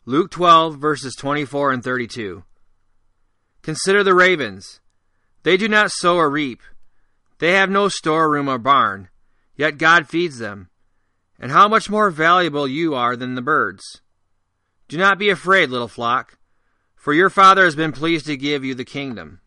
Luke 12, verses 24 and 32. Consider the ravens. They do not sow or reap. They have no storeroom or barn, yet God feeds them. And how much more valuable you are than the birds. Do not be afraid, little flock, for your Father has been pleased to give you the kingdom.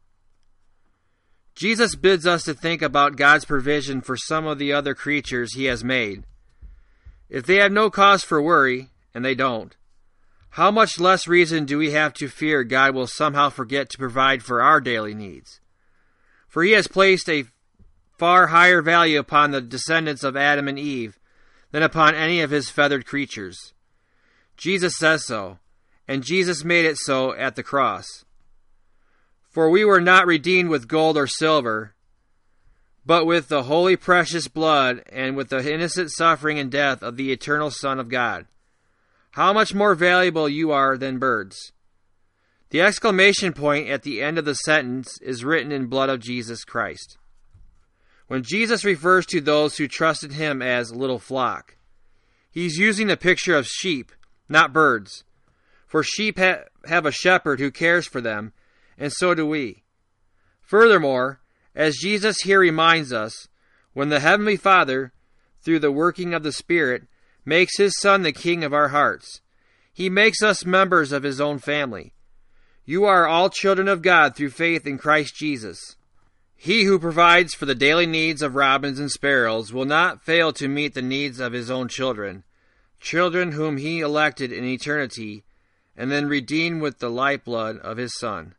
Jesus bids us to think about God's provision for some of the other creatures he has made. If they have no cause for worry, and they don't, how much less reason do we have to fear God will somehow forget to provide for our daily needs? For he has placed a far higher value upon the descendants of Adam and Eve than upon any of his feathered creatures. Jesus says so, and Jesus made it so at the cross. For we were not redeemed with gold or silver, but with the holy precious blood and with the innocent suffering and death of the eternal Son of God. How much more valuable you are than birds. The exclamation point at the end of the sentence is written in blood of Jesus Christ. When Jesus refers to those who trusted him as little flock, he's using a picture of sheep, not birds. For sheep have a shepherd who cares for them, and so do we. Furthermore, as Jesus here reminds us, when the Heavenly Father, through the working of the Spirit, makes his Son the King of our hearts, he makes us members of his own family. You are all children of God through faith in Christ Jesus. He who provides for the daily needs of robins and sparrows will not fail to meet the needs of his own children, children whom he elected in eternity and then redeemed with the lifeblood of his Son.